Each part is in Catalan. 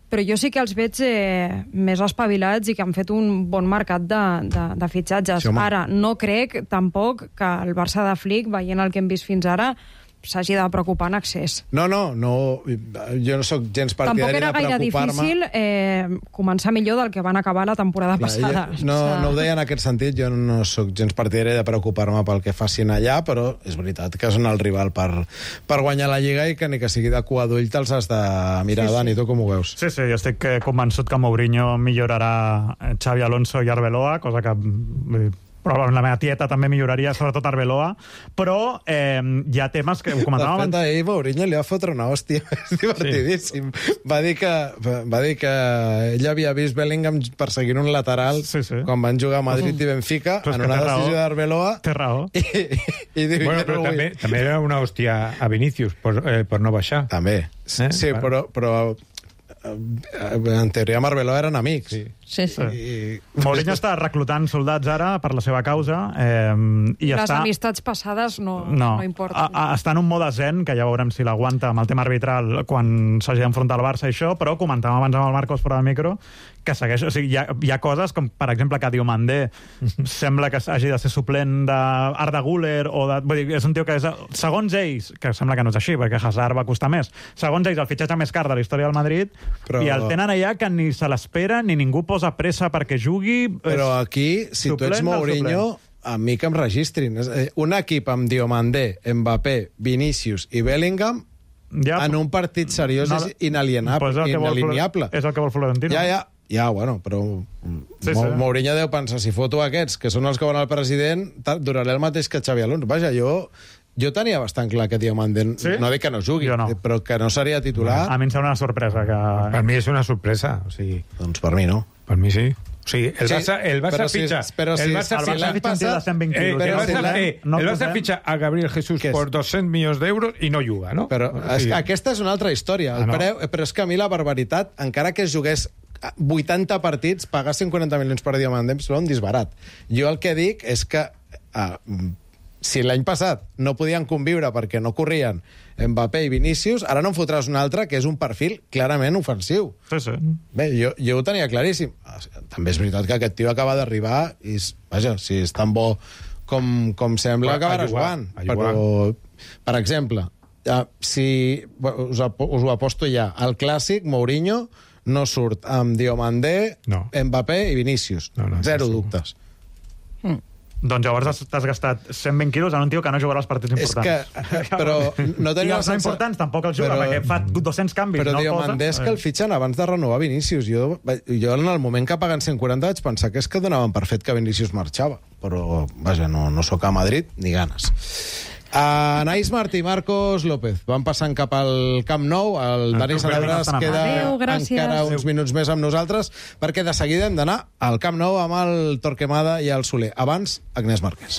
però jo sí que els veig més espavilats i que han fet un bon mercat de fitxatges. Sí, ara, no crec tampoc que el Barça de Flick, veient el que hem vist fins ara, s'hagi de preocupar en excés. No, jo no sóc gens partidari de preocupar-me. Tampoc era gaire difícil començar millor del que van acabar la temporada passada. No ho deia en aquest sentit, jo no sóc gens partidari de preocupar-me pel que facin allà, però és veritat que són el rival per guanyar la Lliga i que ni que sigui de cua d'ull te'ls has de mirar, Dani, tu com ho veus? Sí, jo estic convençut que Mourinho millorarà Xavi Alonso i Arbeloa, cosa que probablement la meva tieta també milloraria, sobretot Arbeloa, però hi ha temes que ho comentàvem abans. De fet, ahir Mourinho li va fotre una hòstia, és divertidíssim. Sí. Va dir que ell havia vist Bellingham perseguint un lateral quan van jugar a Madrid i Benfica en una decisió d'Arbeloa. Té raó. I diu, bueno, però també era una hòstia a Vinícius per no baixar. També, sí, però en teoria amb Arbeloa eren amics. Sí. Mourinho està reclutant soldats ara per la seva causa. Les amistats passades no importen. Està en un mode zen, que ja veurem si l'aguanta amb el tema arbitral quan s'hagi d'enfrontar al Barça i això, però comentàvem abans amb el Marcos fora del micro que segueix, o sigui, hi ha coses com, per exemple, que Diomandé sembla que hagi de ser suplent d'Arda Güler vull dir, és un tio que segons ells, que sembla que no és així, perquè Hazard va costar més, segons ells el fitxatge més car de la història del Madrid, i el tenen allà que ni se l'espera ni ningú posa pressa perquè jugui. Però aquí, si tu ets Mourinho, a mi que em registrin. Un equip amb Diomandé, Mbappé, Vinícius i Bellingham en un partit seriós és inalienable. És el que vol Florentino. Ja, bueno, però Mourinho deu pensar, si foto aquests, que són els que van al president, duraré el mateix que Xavi Alonso. Vaja, jo tenia bastant clar que Diomandé, no dic que no jugui, però que no seria titular. A mi em sembla una sorpresa. Per mi és una sorpresa. O sigui... Doncs per mi no. Per mi sí. O sigui, el Barça fitxa... El Barça fitxa a Gabriel Jesús por 200 milions d'euros i no juga, no? Però aquesta és una altra història. Però és que a mi la barbaritat, encara que es jugués 80 partits, pagar 140 milions per Diomandé és un disbarat. Jo el que dic és que si l'any passat no podien conviure perquè no corrien Mbappé i Vinícius, ara no en fotràs un altre que és un perfil clarament ofensiu. Bé, jo ho tenia claríssim. També és veritat que aquest tio acaba d'arribar i, vaja, si és tan bo com sembla, acabarà jugant. Però, per exemple, si us ho aposto ja, el clàssic Mourinho no surt amb Diomandé, Mbappé i Vinícius. Zero dubtes. Doncs llavors t'has gastat 120 quilos en un tio que no jugarà els partits importants. Però no tenia I els no importants tampoc els juga, perquè fa 200 canvis. Però Diomandé és que el fitxen abans de renovar Vinícius. Jo en el moment que paguen 140 vaig pensar que és que donaven per fet que Vinícius marxava. Però, vaja, no sóc a Madrid ni ganes. Naismart i Marcos López van passant cap al Camp Nou. El Dani Salabra es queda encara uns minuts més amb nosaltres, perquè de seguida hem d'anar al Camp Nou amb el Torquemada i el Soler. Abans, Agnès Márquez.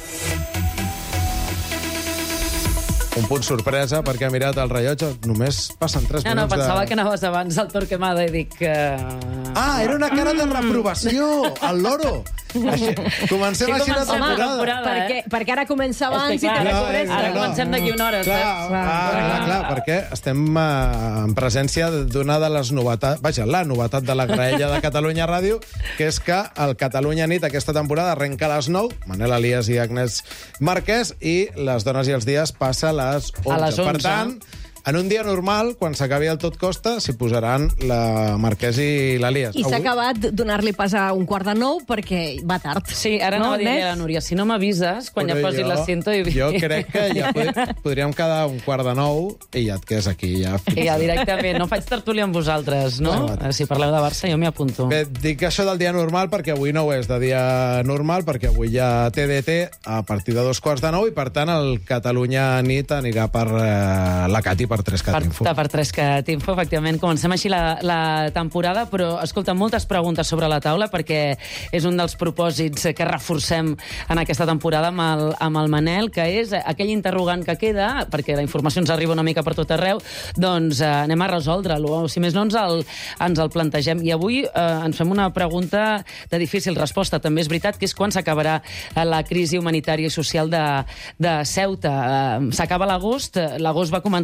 Un punt sorpresa, perquè ha mirat el rellotge. Només passen 3 minuts. No, pensava que anaves abans al Torquemada i dic que... Era una cara de reprovació, al loro. Comencem així la temporada. Perquè ara comença abans i ara comencem d'aquí una hora. Clar, perquè estem en presència d'una de les novetats, vaja, la novetat de la graella de Catalunya Ràdio, que és que el Catalunya Nit aquesta temporada arrenca a les 9, Manel Elias i Agnès Márquez, i les dones i els dies passa a les 11. Per tant, en un dia normal, quan s'acabi el Tot Costa, s'hi posaran la Marquès i l'Elias. I s'ha acabat donar-li pas a 8:45 perquè va tard. Sí, ara no, dir-li a la Núria, si no m'avises, quan ja posi l'asiento... Jo crec que ja podríem quedar 8:45 i ja et quedes aquí. I ja directament, no faig tertúlia amb vosaltres, no? Si parleu de Barça, jo m'hi apunto. Bé, dic això del dia normal perquè avui no ho és de dia normal, perquè avui hi ha TDT a partir de 8:45 i, per tant, el Catalunya Nit anirà per la Cati, per 3CAT Info. Per 3CAT Info, efectivament. Comencem així la temporada, però, escolta, moltes preguntes sobre la taula, perquè és un dels propòsits que reforcem en aquesta temporada amb el Manel, que és aquell interrogant que queda, perquè la informació ens arriba una mica per tot arreu, doncs anem a resoldre-lo. Si més no, ens el plantegem. I avui ens fem una pregunta de difícil resposta. També és veritat que és quan s'acabarà la crisi humanitària i social de Ceuta. S'acaba l'agost va començar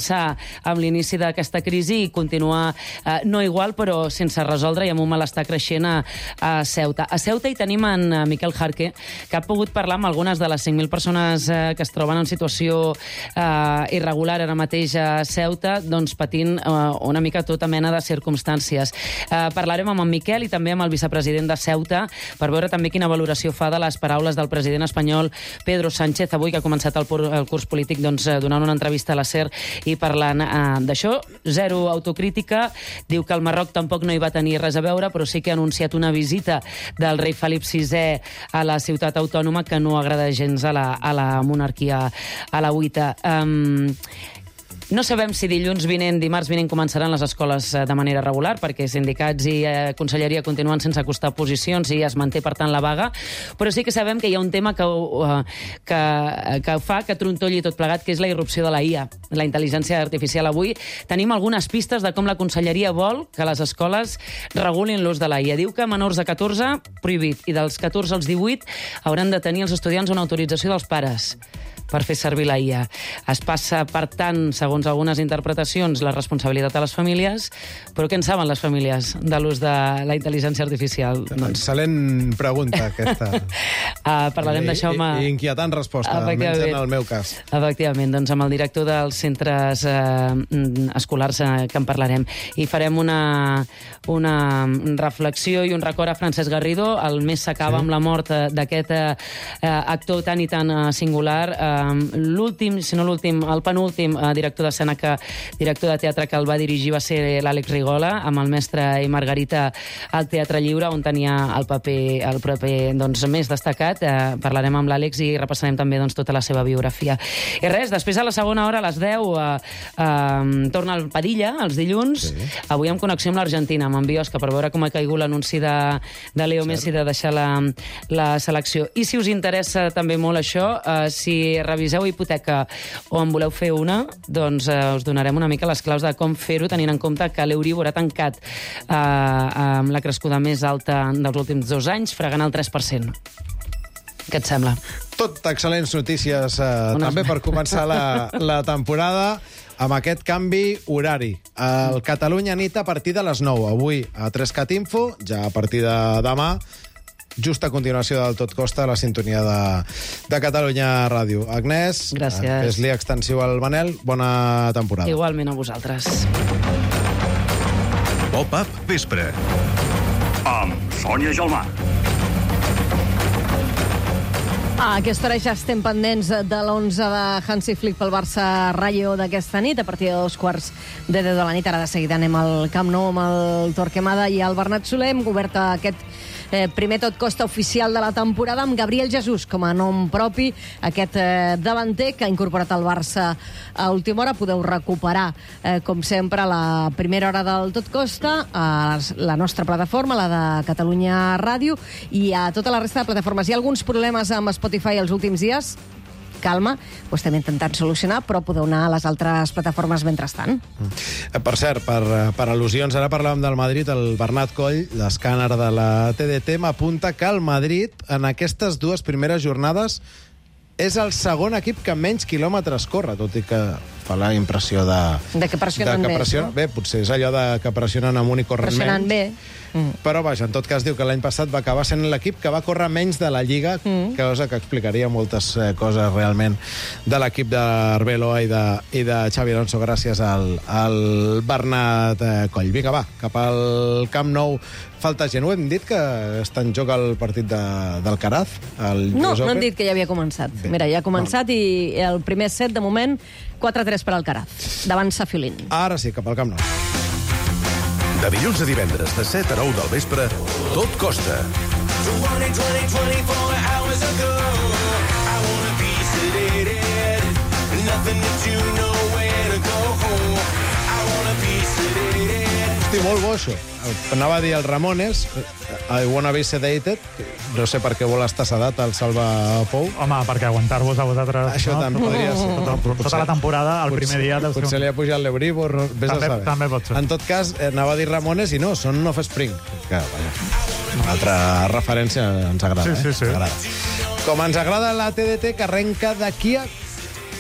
amb l'inici d'aquesta crisi i continua no igual, però sense resoldre i amb un malestar creixent a Ceuta. A Ceuta hi tenim en Miquel Jarque, que ha pogut parlar amb algunes de les 5.000 persones que es troben en situació irregular ara mateix a Ceuta, doncs patint una mica tota mena de circumstàncies. Parlarem amb en Miquel i també amb el vicepresident de Ceuta per veure també quina valoració fa de les paraules del president espanyol Pedro Sánchez, avui que ha començat el curs polític donant una entrevista a la SER i parlant d'això. Zero autocrítica, diu que el Marroc tampoc no hi va tenir res a veure, però sí que ha anunciat una visita del rei Felip VI a la ciutat autònoma que no agrada gens a la monarquia alauita. No sabem si dimarts vinent començaran les escoles de manera regular, perquè sindicats i conselleria continuen sense acostar posicions i es manté, per tant, la vaga, però sí que sabem que hi ha un tema que fa que trontolli tot plegat, que és la irrupció de la IA, la intel·ligència artificial. Avui tenim algunes pistes de com la conselleria vol que les escoles regulin l'ús de la IA. Diu que menors de 14, prohibit, i dels 14 als 18 hauran de tenir els estudiants una autorització dels pares per fer servir la IA. Es passa, per tant, segons algunes interpretacions, la responsabilitat a les famílies, però què en saben les famílies de l'ús de la intel·ligència artificial? Excel·lent pregunta, aquesta. Parlarem d'això amb... I inquietant resposta, almenys en el meu cas. Efectivament, doncs amb el director dels centres escolars que en parlarem. I farem una reflexió i un record a Francesc Garrido. El mes s'acaba amb la mort d'aquest actor tan i tan singular, l'últim, si no l'últim, el penúltim director d'escena, director de teatre que el va dirigir va ser l'Àlex Rigola, amb el Mestre i Margarita al Teatre Lliure, on tenia el paper doncs, més destacat. Parlarem amb l'Àlex i repassarem també doncs, tota la seva biografia. I res, després a la segona hora, a les 10, torna el Padilla, els dilluns, avui amb connexió amb l'Argentina, amb en Biosca, per veure com ha caigut l'anunci de Leo Messi de deixar la selecció. I si us interessa també molt això, si reviseu hipoteca o en voleu fer una, doncs us donarem una mica les claus de com fer-ho, tenint en compte que l'Euribor ha tancat amb la crescuda més alta dels últims 2 anys, fregant el 3%. Què et sembla? Tot excel·lents notícies també per començar la temporada amb aquest canvi horari. El Catalunya nit a partir de les 9. Avui a 3cat Info, ja a partir de demà, just a continuació del Tot Costa, la sintonia de Catalunya Ràdio. Agnès, gràcies. Fes-li extensiu al Manel. Bona temporada. Igualment a vosaltres. Pop-up vespre. Amb Sònia Gelmà. A aquesta hora ja estem pendents de l'11 de Hansi Flick pel Barça-Rayo d'aquesta nit, a partir de 2:15 de la nit. Ara de seguida anem al Camp Nou amb el Torquemada i el Bernat Soler. Hem obert aquest primer Tot Costa oficial de la temporada amb Gabriel Jesús com a nom propi, aquest davanter que ha incorporat el Barça a última hora. Podeu recuperar, com sempre, la primera hora del Tot Costa a la nostra plataforma, la de Catalunya Ràdio, i a tota la resta de plataformes. Hi ha alguns problemes amb Spotify els últims dies. Calma, ho estem intentant solucionar, però podeu anar a les altres plataformes mentrestant. Per cert, per al·lusions, ara parlàvem del Madrid, el Bernat Coll, l'escàner de la TDT, m'apunta que el Madrid, en aquestes 2 primeres jornades, és el segon equip que menys quilòmetres corre, tot i que fa la impressió de que pressionen més. No? Bé, potser és allò de que pressionen amunt i corren pressionen menys. Bé. Però, vaja, en tot cas, diu que l'any passat va acabar sent l'equip que va córrer menys de la Lliga, cosa que explicaria moltes coses realment de l'equip d'Arbeloa i de Xavi Alonso, gràcies al Bernat Coll. Vinga, va, cap al Camp Nou. Falta gent. Ho hem dit que està en joc el partit d'Alcaraz? No hem dit que ja havia començat. Bé. Mira, ja ha començat i el primer set, de moment, 4-3 per Alcaraz, davant Safiolín. Ara sí, cap al Camp Nou. De dilluns a divendres, de 7 a 9 del vespre, Tot Costa. Hosti, molt bo, això. Anava a dir el Ramones, I wanna be sedated, no sé per què vol estar sedat el Salva Pou. Home, perquè aguantar-vos a vosaltres... Això també podria ser. Tota la temporada, el primer dia... Potser li ha pujat l'Euribor, vés a saber. També pot ser. En tot cas, anava a dir Ramones i no, són Offspring. Que, vaja, una altra referència ens agrada. Sí. Ens agrada. Com ens agrada la TDT, que arrenca d'aquí a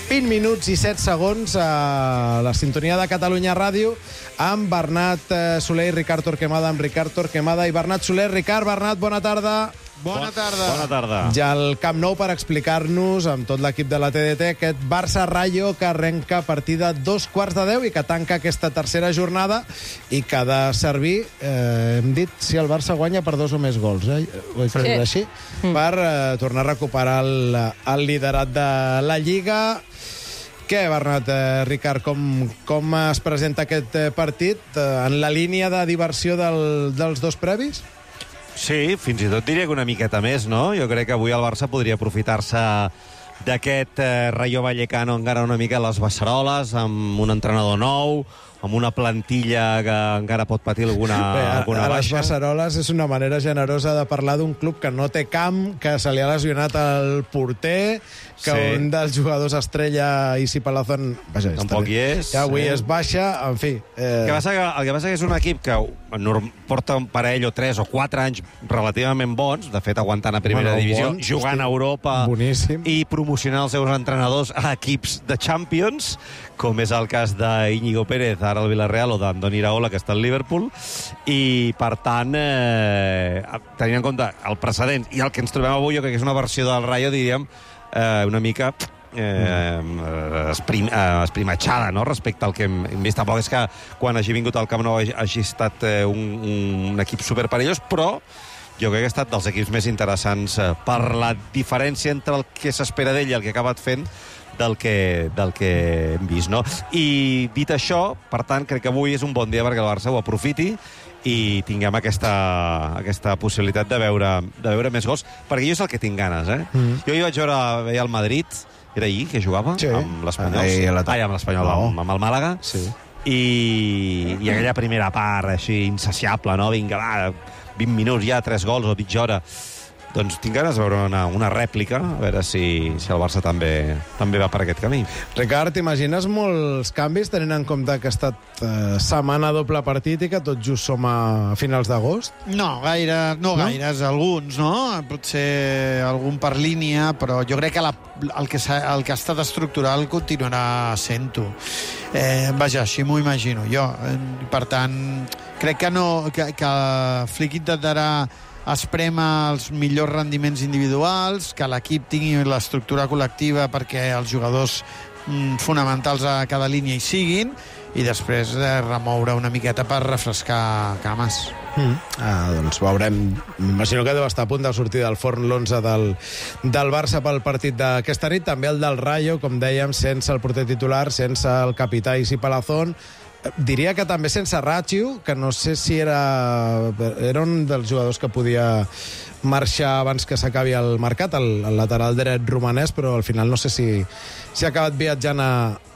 20 minuts i 7 segons a la sintonia de Catalunya Ràdio amb Bernat Soler i Ricard Torquemada, amb Ricard Torquemada i Bernat Soler. Ricard, Bernat, bona tarda. Bona tarda. Bona tarda. Ja al Camp Nou per explicar-nos, amb tot l'equip de la TDT, aquest Barça-Rayo que arrenca a partir de 2:15 i que tanca aquesta tercera jornada i que ha de servir, hem dit, si el Barça guanya per 2 o més gols, ho he fet així, per tornar a recuperar el liderat de la Lliga. Què, Bernat, Ricard, com es presenta aquest partit? En la línia de diversió dels dos previs? Sí, fins i tot diria que una miqueta més, no? Jo crec que avui el Barça podria aprofitar-se d'aquest Rayo Vallecano encara una mica a les beceroles, amb un entrenador nou, amb una plantilla que encara pot patir alguna a les baixa. beceroles és una manera generosa de parlar d'un club que no té camp, que se li ha lesionat el porter, que un dels jugadors estrella, Isi Palazón, tampoc hi és. Que avui es baixa, en fi. El que passa que és un equip que porta un parell o 3 o 4 anys relativament bons, de fet aguantant a primera divisió, jugant a Europa i promocionant els seus entrenadors a equips de Champions, com és el cas d'Íñigo Pérez, ara al Villarreal, o d'Andoni Iraola, que està al Liverpool, i, per tant, tenint en compte el precedent i el que ens trobem avui, jo crec que és una versió del Rayo, diríem, una mica esprimatxada, no?, respecte al que hem vist. Tampoc és que quan hagi vingut al Camp Nou hagi estat un equip superperillós, però jo crec que ha estat dels equips més interessants per la diferència entre el que s'espera d'ell i el que ha acabat fent del que hem vist, no? I dit això, per tant, crec que avui és un bon dia perquè el Barça ho aprofiti i tinguem aquesta possibilitat de veure més gols, perquè jo és el que tinc ganes, Jo hi vaig veure el Madrid, era ahir que jugava, amb l'Espanyol, amb el Màlaga, i aquella primera part així insaciable, no? Vinga, va, 20 minuts ja, 3 gols o mitja hora. Doncs tinc ganes de veure una rèplica, a veure si el Barça també va per aquest camí. Ricard, t'imagines molts canvis, tenint en compte que ha estat setmana doble partit i que tot just som a finals d'agost? No gaires, alguns, no? Potser algun per línia, però jo crec que el que ha estat estructural continuarà sent-ho. Vaja, així m'ho imagino jo. Per tant, crec que Flick intentarà esprema els millors rendiments individuals, que l'equip tingui l'estructura col·lectiva perquè els jugadors fonamentals a cada línia hi siguin, i després remoure una miqueta per refrescar cames. Doncs veurem. M'imagino que deu estar a punt de sortir del forn l'11 del Barça pel partit d'aquesta nit, també el del Rayo, com dèiem, sense el porter titular, sense el capità Isi Palazón. Diria que també sense Ratxiu, que no sé si era un dels jugadors que podia marxar abans que s'acabi el mercat, el lateral dret romanès, però al final no sé si ha acabat viatjant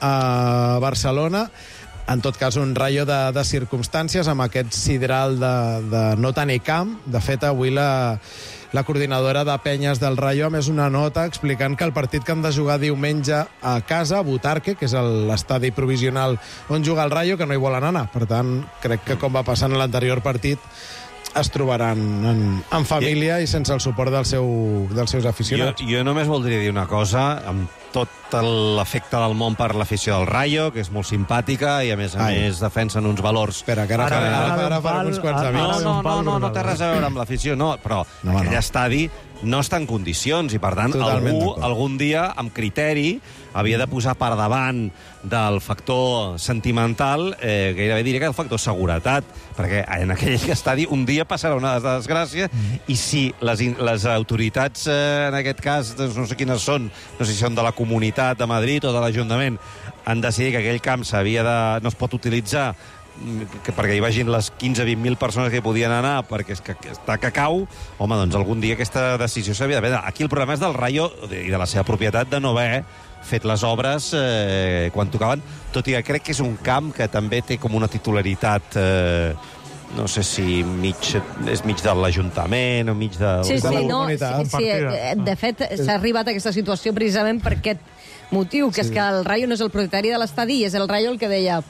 a Barcelona. En tot cas, un Rayo de circumstàncies, amb aquest sidral de no tenir camp. De fet, avui la coordinadora de penyes del Rayo ha més una nota explicant que el partit que han de jugar diumenge a casa, a Butarque, que és l'estadi provisional on juga el Rayo, que no hi volen anar. Per tant, crec que com va passar en l'anterior partit, es trobaran en família i sense el suport dels seus aficionats. Jo només voldria dir una cosa, amb tot l'efecte del món per l'afició del Rayo, que és molt simpàtica i a més defensen uns valors. Espera, que ara farem uns quants amics. No té res a veure amb l'afició, però aquell estadi no està en condicions i, per tant, algun dia, amb criteri, havia de posar per davant del factor sentimental, gairebé diria que el factor seguretat, perquè en aquell estadi un dia passarà una desgràcia i si les autoritats, en aquest cas, no sé quines són, no sé si són de la Comunitat de Madrid o de l'Ajuntament, han decidit que aquell camp no es pot utilitzar perquè hi vagin les 15-20.000 persones que hi podien anar perquè està que cau, home, doncs algun dia aquesta decisió s'havia de prendre. Aquí el problema és del Rayo i de la seva propietat de no haver fet les obres quan tocaven, tot i que crec que és un camp que també té com una titularitat no sé si és mig de l'Ajuntament o mig de la comunitat. Sí, de fet, s'ha arribat a aquesta situació precisament per aquest motiu, que és que el Rayo no és el propietari de l'estadi, és el Rayo el que deia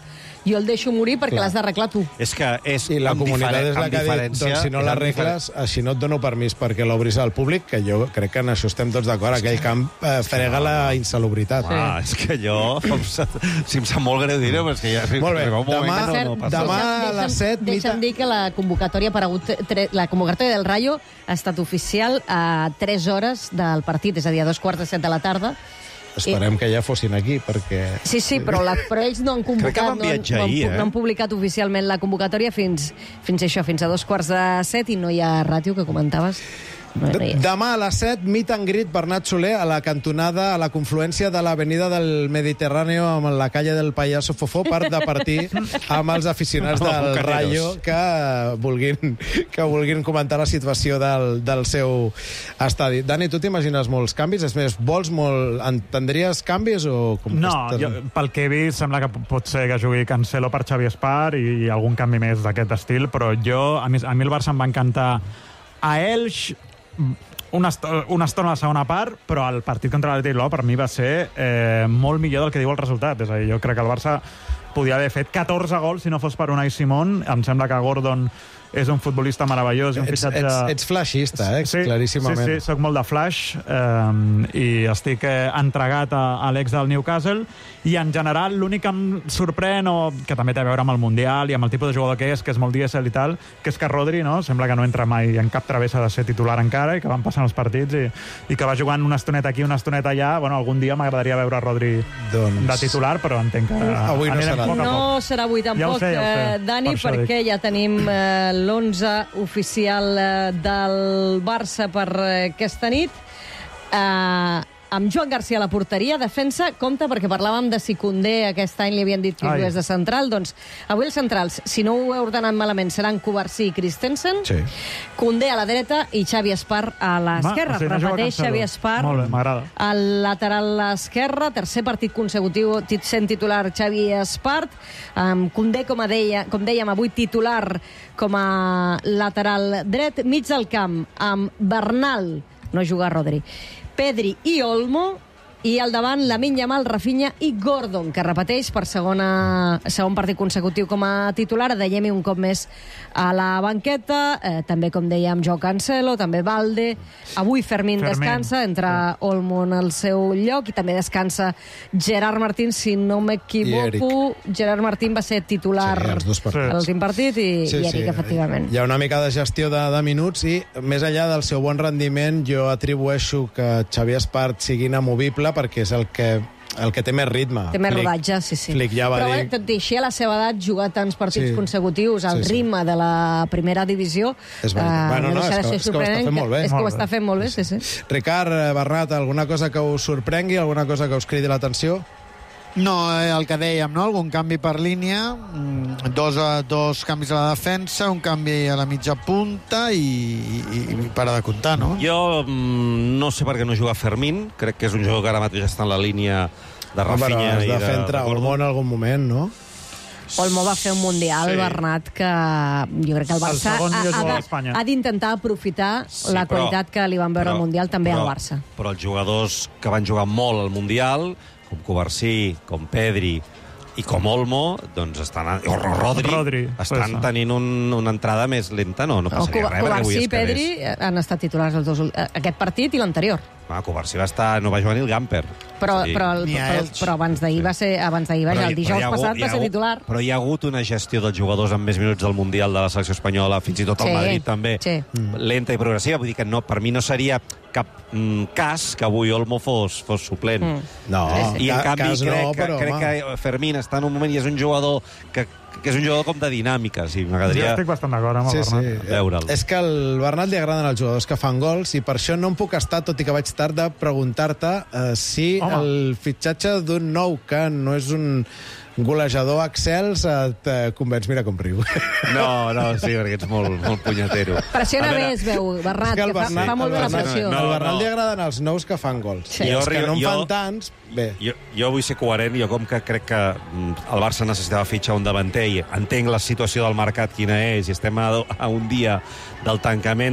jo el deixo morir perquè l'has d'arreglar tu. És que és I la comunitat és la que ha dit, diferència... doncs si no l'arregles, així no et dono permís perquè l'obris al públic, que jo crec que en això estem tots d'acord. Aquell camp frega la insalubritat. És que jo... Si em sap molt greu dir-ho, però és que ja... Molt bé, demà a les 7... Deixa'm dir que la convocatòria del Rayo ha estat oficial a 3 hores del partit, és a dir, a 2:45 de la tarda. Esperem que ja fossin aquí, perquè... Sí, però ells no han convocat, no han publicat oficialment la convocatòria fins a 2:45 i no hi ha ràtio, que comentaves. Demà a les 7, meet and greet Bernat Soler a la cantonada, a la confluència de l'avenida del Mediterráneo amb la calle del Payaso Fofó per departir amb els aficionats del Rayo que vulguin comentar la situació del seu estadi. Dani, tu t'imagines molts canvis? És més, entendries canvis o... No, pel que he vist sembla que pot ser que jugui Cancelo per Xavi Espart i algun canvi més d'aquest estil, però a mi el Barça em va encantar a Elx una estona a la segona part, però el partit contra l'Atlètic Bilbao per mi va ser molt millor del que diu el resultat. És a dir, jo crec que el Barça podia haver fet 14 gols si no fos per Unai Simón. Em sembla que Gordon és un futbolista meravellós i un fitxatge... Ets flaixista, claríssimament. Sí, soc molt de flash i estic entregat a l'ex del Newcastle, i en general l'únic que em sorprèn, o que també té a veure amb el Mundial i amb el tipus de jugador que és molt dièsel i tal, que és que Rodri, no? Sembla que no entra mai en cap travessa de ser titular encara, i que van passant els partits i que va jugant una estoneta aquí, una estoneta allà. Bueno, algun dia m'agradaria veure Rodri de titular, però entenc que avui no serà. No serà avui tampoc, Dani, perquè ja tenim l'11 oficial del Barça per aquesta nit. Amb Joan Garcia a la porteria, defensa, compte, perquè parlàvem de si Koundé aquest any li havien dit que jugués de central. Doncs avui els centrals, si no ho he ordenat malament, seran Covarsí i Christensen. Sí. Koundé a la dreta i Xavi Espart a l'esquerra. Repeteix Xavi Espart al lateral esquerre. Tercer partit consecutiu sent titular Xavi Espart. Koundé, com dèiem, avui titular com a lateral dret. Mig del camp amb Bernal, no juga Rodri, Pedri i Olmo, i al davant Lamine Yamal, Rafinha i Gordon, que repeteix per segon partit consecutiu com a titular. Dèiem-hi un cop més a la banqueta, també, com dèiem, Joao Cancelo, també Valde. Avui Fermín descansa, entra Olmo en el seu lloc, i també descansa Gerard Martín, si no m'equivoco. Gerard Martín va ser titular a l'últim partit, i Eric, efectivament. Hi ha una mica de gestió de minuts, i més enllà del seu bon rendiment, jo atribueixo que Xavi Espart sigui inamovible, perquè és el que té més ritme. Té més rodatge, sí. Flick ja va dir... Tot i així, a la seva edat, jugar tants partits consecutius al ritme de la primera divisió... És que ho està fent molt bé. És que ho està fent molt bé, sí. Ricard, Bernat, alguna cosa que us sorprengui, alguna cosa que us cridi l'atenció? No, el que dèiem, no? Algun canvi per línia, dos canvis a la defensa, un canvi a la mitja punta i para de comptar, no? Jo no sé per què no juga Fermín, crec que és un jugador que ara mateix està en la línia de Rafinha i de... fer entrar Olmo en algun moment, no? Olmo va fer un Mundial, Bernat, que jo crec que el Barça ha d'intentar aprofitar la qualitat que li van veure al Mundial també al Barça. Però els jugadors que van jugar molt al Mundial, com Covarsí, com Pedri i com Olmo, doncs estan... Rodri estan tenint una entrada més lenta, no passaria res. Covarsí i Pedri han estat titulars aquest partit i l'anterior. Covarsí no va jugar ni el Gamper. Però abans d'ahir va ser... el dijous passat va ser titular. Però hi ha hagut una gestió dels jugadors amb més minuts del Mundial de la selecció espanyola, fins i tot al Madrid també, lenta i progressiva. Vull dir que per mi no seria cap cas que avui Olmo fos suplent. No, i en canvi crec que Fermín està en un moment i és un jugador que és un jugador com de dinàmica. Jo estic bastant d'acord amb el Bernat. Veure'l. És que al Bernat li agraden els jugadors que fan gols, i per això no em puc estar, tot i que vaig tard, de preguntar-te si el fitxatge d'un nou, que no és un golejador excels, et convenç. Mira com riu. No, sí, perquè ets molt punyetero. Pressiona bé, es veu, Bernat, que fa molt bé la pressió. Al Bernat li agraden els nous que fan gols. I els que no en fan tants, bé. Jo vull ser coherent, jo com que crec que el Barça necessitava fitxar un davanter, i entenc la situació del mercat quina és, i estem a un dia del tancament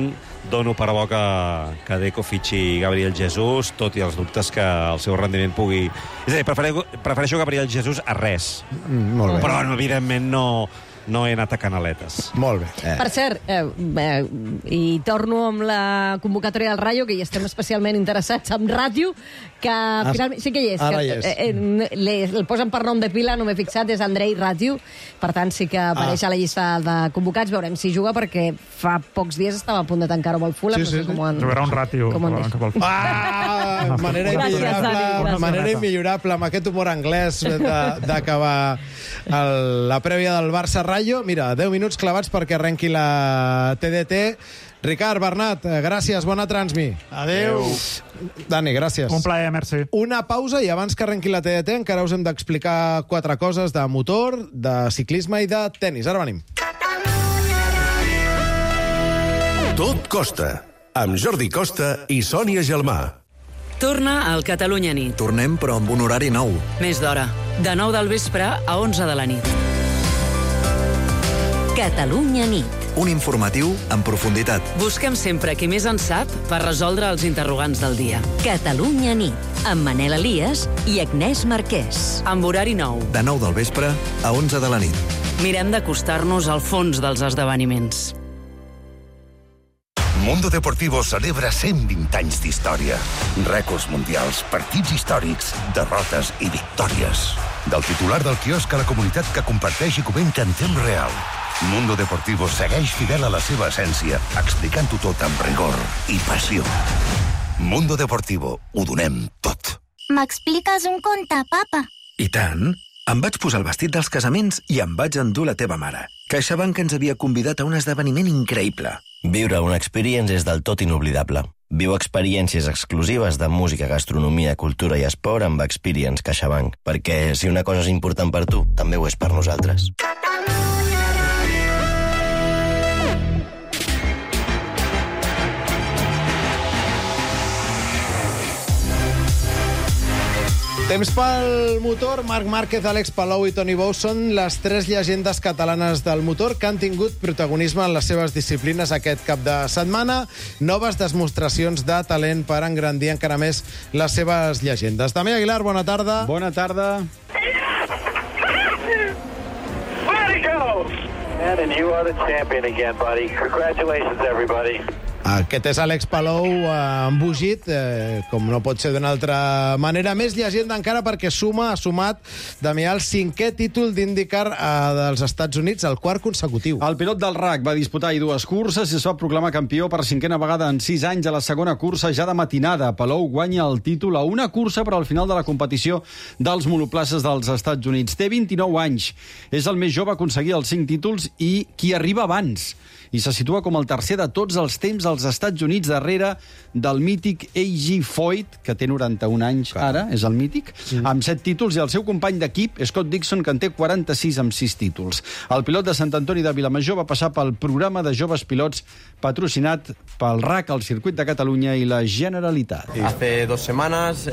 dono per bo que Deco fitxi Gabriel Jesús, tot i els dubtes que el seu rendiment pugui... És a dir, prefereixo Gabriel Jesús a res. Molt bé. Però, evidentment, no he anat a canaletes. Molt bé. Per cert, i torno amb la convocatòria del Rayo, que hi estem especialment interessats amb ràdio, que finalment sí que hi és. Ara hi és. El posen per nom de pila, no m'he fixat, és Andrei Ràdio, per tant sí que apareix a la llista de convocats. Veurem si juga, perquè fa pocs dies estava a punt de tancar-ho amb el Fulham. Sí. Jugarà un ràtio. Manera immillorable, amb aquest humor anglès d'acabar la prèvia del Barça-Rayo. Mira, 10 minuts clavats perquè arrenqui la TDT. Ricard, Bernat, gràcies, bona transmi. Adéu. Dani, gràcies. Un plaer, merci. Una pausa i abans que arrenqui la TDT encara us hem d'explicar 4 coses de motor, de ciclisme i de tennis. Ara venim. Tot costa, amb Jordi Costa i Sònia Gelmà. Torna al Catalunya Nit. Tornem, però amb un horari nou. Més d'hora. De 9 del vespre a 11 de la nit. Catalunya Nit. Un informatiu en profunditat. Busquem sempre qui més en sap per resoldre els interrogants del dia. Catalunya Nit. Amb Manel Elias i Agnès Marquès. Amb horari nou. De 9 del vespre a 11 de la nit. Mirem d'acostar-nos al fons dels esdeveniments. Mundo Deportivo celebra 120 anys d'història. Rècords mundials, partits històrics, derrotes i victòries. Del titular del quiosc a la comunitat que comparteix i comenta en temps real. Mundo Deportivo segueix fidel a la seva essència, explicant-ho tot amb rigor i passió. Mundo Deportivo, ho donem tot. M'expliques un conte, papa? I tant. Em vaig posar el vestit dels casaments i em vaig endur la teva mare. CaixaBank ens havia convidat a un esdeveniment increïble. Viure una experience és del tot inoblidable. Viu experiències exclusives de música, gastronomia, cultura i esport amb Experience CaixaBank. Perquè si una cosa és important per tu, també ho és per nosaltres. Temps pel motor. Marc Márquez, Àlex Palou i Toni Bou són les 3 llegendes catalanes del motor que han tingut protagonisme en les seves disciplines aquest cap de setmana. Noves demostracions de talent per engrandir encara més les seves llegendes. Damià Aguilar, bona tarda. Bona tarda. And you are the champion again, buddy. Congratulations, everybody. Aquest és Àlex Palou embogit, com no pot ser d'una altra manera. Més llegenda encara perquè ha sumat, Damià, el 5è títol d'IndyCar dels Estats Units, el 4 consecutiu. El pilot del RAC va disputar 2 curses i es va proclamar campió per 5a vegada en 6 anys a la segona cursa ja de matinada. Palou guanya el títol a una cursa, però al final de la competició dels monoplaces dels Estats Units. Té 29 anys. És el més jove a aconseguir els 5 títols i qui arriba abans. I se situa com el tercer de tots els temps als Estats Units, darrere del mític A.G. Foyt, que té 91 anys ara, és el mític, amb 7 títols, i el seu company d'equip, Scott Dixon, que en té 46 amb 6 títols. El pilot de Sant Antoni de Vilamajor va passar pel programa de joves pilots patrocinat pel RAC, el Circuit de Catalunya i la Generalitat. Hace 2 semanas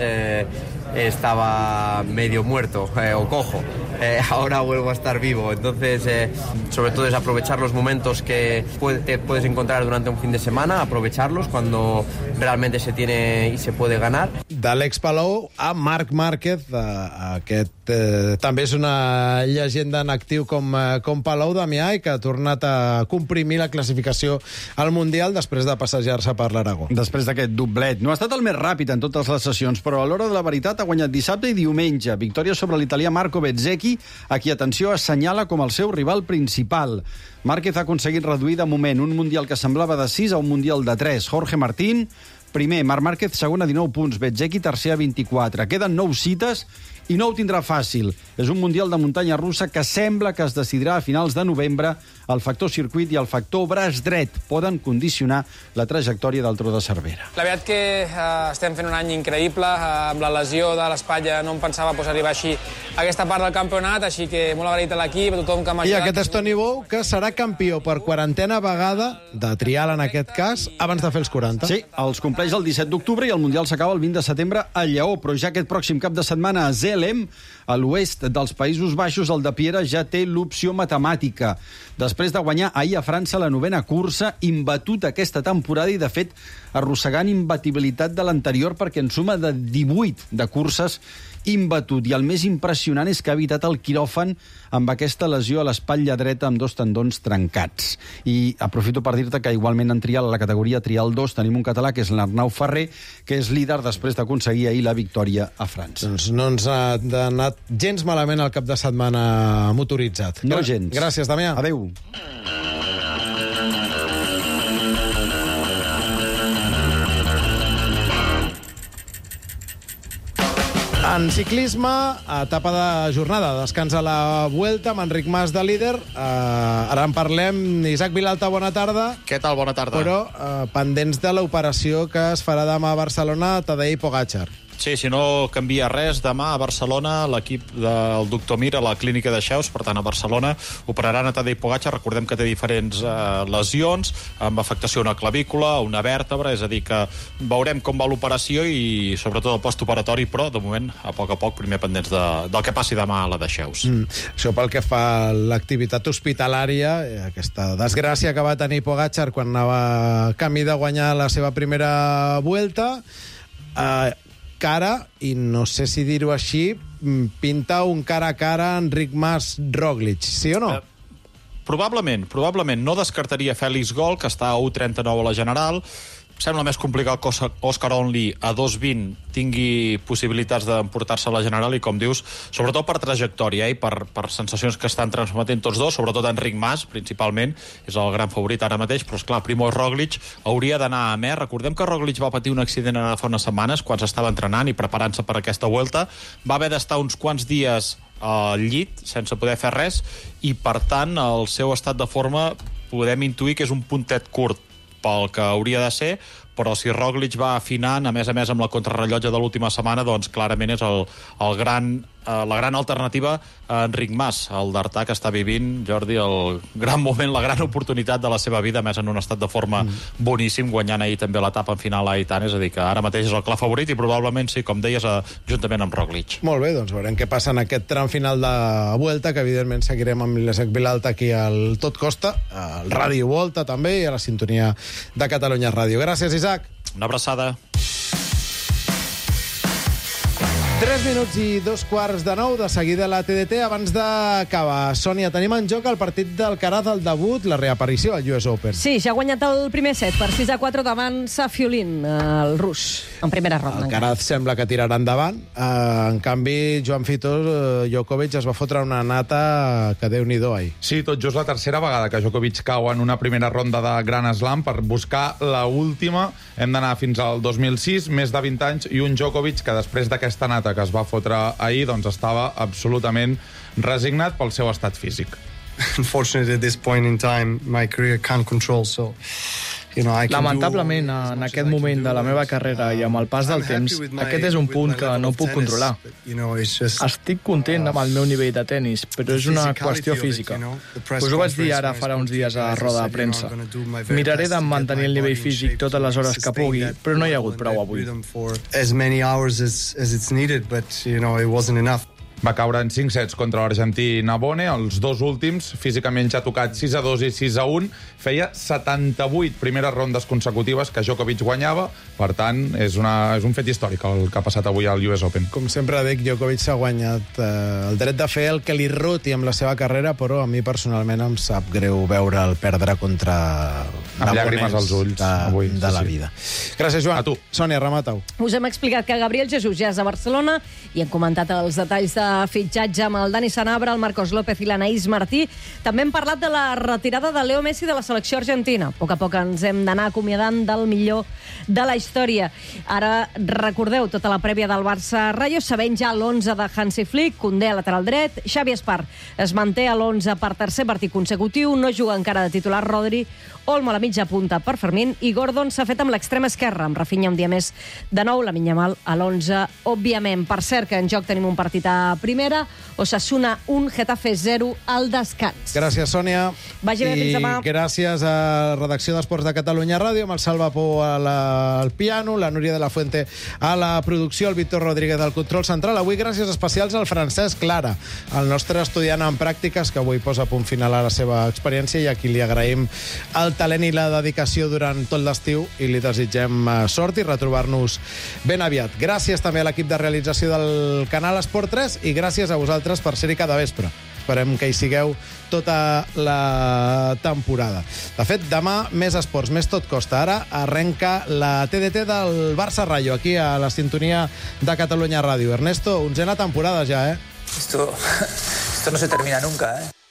estaba medio muerto o cojo. Ahora vuelvo a estar vivo. Entonces, sobre todo es aprovechar los momentos que te puedes encontrar durante un fin de semana, aprovecharlos cuando realmente se tiene y se puede ganar. D'Àlex Palou a Marc Márquez, aquest també és una llegenda en actiu com Palou, Damià, i que ha tornat a comprimir la classificació al Mundial després de passejar-se per l'Aragó. Després d'aquest doblet. No ha estat el més ràpid en totes les sessions, però a l'hora de la veritat ha guanyat dissabte i diumenge. Victòria sobre l'italià Marco Bezzecchi, a qui, atenció, assenyala com el seu rival principal. Márquez ha aconseguit reduir de moment un Mundial que semblava de 6 a un Mundial de 3. Jorge Martín, primer. Marc Márquez, segon a 19 punts. Bezzecchi, tercer a 24. Queden 9 cites i no ho tindrà fàcil. És un Mundial de muntanya russa que sembla que es decidirà a finals de novembre. El factor circuit i el factor braç dret poden condicionar la trajectòria del Tro de Cervera. La veritat que estem fent un any increïble. Amb la lesió de l'espatlla no em pensava arribar així a aquesta part del campionat, així que molt agraït a l'equip, a tothom que m'ha ajudat. I aquest és Toni Bou, que serà campió per 40a vegada, de trial en aquest cas, abans de fer els 40. Sí, els compleix el 17 d'octubre i el Mundial s'acaba el 20 de setembre a Lleó, però ja aquest pròxim cap de setmana a Zé Belém, a l'oest dels Països Baixos. El de Piera ja té l'opció matemàtica. Després de guanyar ahir a França la 9ª cursa, imbatut aquesta temporada i, de fet, arrossegant imbatibilitat de l'anterior perquè en suma de 18 de curses imbatut. I el més impressionant és que ha evitat el quiròfan amb aquesta lesió a l'espatlla dreta amb 2 tendons trencats. I aprofito per dir-te que igualment en trial, a la categoria trial 2, tenim un català que és l'Arnau Ferrer, que és líder després d'aconseguir ahir la victòria a França. Doncs no ens ha anat gens malament el cap de setmana motoritzat. No gens. Gràcies, Damià. Adéu. En ciclisme, etapa de jornada, descansa la Vuelta amb Enric Mas de líder. Ara en parlem. Isaac Vilalta, bona tarda. Què tal? Bona tarda. Però pendents de l'operació que es farà demà a Barcelona, Tadej Pogačar. Sí, si no canvia res, demà a Barcelona l'equip del doctor Mir a la clínica de Xeus, per tant a Barcelona operaran a Tadej Pogačar. Recordem que té diferents lesions, amb afectació a una clavícula, a una vèrtebra, és a dir que veurem com va l'operació i sobretot el postoperatori, però de moment a poc, primer pendents del que passi demà a la de Xeus. Això pel que fa a l'activitat hospitalària, aquesta desgràcia que va tenir Pogačar quan anava camí de guanyar la seva primera Vuelta, cara, i no sé si dir-ho així, pinta un cara a cara Enric Mas-Roglic, sí o no? Probablement. No descartaria Félix Gol, que està a 1.39 a la general. Sembla més complicat que Òscar Onley a 2.20 tingui possibilitats d'emportar-se a la general i, com dius, sobretot per trajectòria i per sensacions que estan transmetent tots dos, sobretot Enric Mas, principalment, és el gran favorit ara mateix, però, esclar, Primož Roglic hauria d'anar a més. Recordem que Roglic va patir un accident ara fa unes setmanes quan s'estava entrenant i preparant-se per aquesta Vuelta. Va haver d'estar uns quants dies al llit, sense poder fer res, i, per tant, el seu estat de forma podem intuir que és un puntet curt pel que hauria de ser, però si Roglic va afinant, a més amb la contrarrellotge de l'última setmana, doncs clarament és la gran alternativa a Enric Mas, el d'Artà, que està vivint, Jordi, el gran moment, la gran oportunitat de la seva vida, a més en un estat de forma boníssim, guanyant ahir també l'etapa en final a Aitana, és a dir, que ara mateix és el clar favorit i probablement, sí, com deies, juntament amb Roglic. Molt bé, doncs veurem què passa en aquest tram final de Vuelta, que evidentment seguirem amb l'Isaac Vilalta aquí al Tot Costa, al Ràdio Volta també, i a la sintonia de Catalunya Ràdio. Gràcies, Isaac. Una abraçada. 3 minuts i 2:15 de seguida a la TDT. Abans d'acabar, Sònia, tenim en joc el partit d'Alcaraz, el debut, la reaparició al US Open. Sí, ja ha guanyat el primer set per 6-4 davant Safiulin, el rus, en primera ronda. Alcaraz sembla que tirarà endavant. En canvi, Joan Fitó, Djokovic es va fotre una nata que Déu-n'hi-do ahir. Sí, tot just la tercera vegada que Djokovic cau en una primera ronda de Grand Slam per buscar la última. Hem d'anar fins al 2006, més de 20 anys, i un Djokovic que després d'aquesta nata que es va fotre ahir, doncs estava absolutament resignat pel seu estat físic. Unfortunately, at this point in time, my career can't control, so... Lamentablement, en aquest moment de la meva carrera i amb el pas del temps, aquest és un punt que no puc controlar. Estic content amb el meu nivell de tennis, però és una qüestió física. Us ho vaig dir ara farà uns dies a la roda de premsa. Miraré de mantenir el nivell físic totes les hores que pugui, però no hi ha hagut prou avui. As many hours as it's needed, but, it wasn't enough. Va caure en 5 sets contra l'argentí Nabone, els dos últims, físicament ja tocat 6-2 i 6-1. Feia 78 primeres rondes consecutives que Djokovic guanyava, per tant, és un fet històric el que ha passat avui al US Open. Com sempre dic, Djokovic s'ha guanyat el dret de fer el que li roti amb la seva carrera, però a mi personalment em sap greu veure'l perdre contra amb llàgrimes als ulls avui, de la vida. Gràcies, Joan. A tu. Sònia, remata-ho. Us hem explicat que Gabriel Jesús ja és a Barcelona i hem comentat els detalls de fitxatge amb el Dani Sanabra, el Marcos López i l'Anaïs Martí. També hem parlat de la retirada de Leo Messi de la selecció argentina. A poc a poc ens hem d'anar acomiadant del millor de la història. Ara recordeu tota la prèvia del Barça-Rayo, sabent ja l'11 de Hansi Flick, Koundé a lateral dret, Xavi Espart es manté a l'11 per tercer partit consecutiu, no juga encara de titular Rodri, Olmo a la mitja punta per Fermín i Gordon s'ha fet amb l'extrema esquerra, amb Rafinha un dia més de nou, la Yamal a l'11, òbviament. Per cert, que en joc tenim un partit a primera, Osasuna 1, Getafe 0 al descans. Gràcies, Sònia. Vagi bé, fins demà. I gràcies a la redacció d'Esports de Catalunya Ràdio, amb el Salva Pou al piano, la Núria de la Fuente a la producció, el Víctor Rodríguez al control central. Avui gràcies especials al Francesc Clara, el nostre estudiant en pràctiques, que avui posa a punt final a la seva experiència i a qui li agraïm el talent i la dedicació durant tot l'estiu i li desitgem sort i retrobar-nos ben aviat. Gràcies també a l'equip de realització del canal Esport 3 i gràcies a vosaltres per ser-hi cada vespre. Esperem que hi sigueu tota la temporada. De fet, demà més esports, més tot costa. Ara arrenca la TDT del Barça Rayo, aquí a la sintonia de Catalunya Ràdio. Ernesto, 11ª temporada ja, ¿eh? Esto no se termina nunca, ¿eh?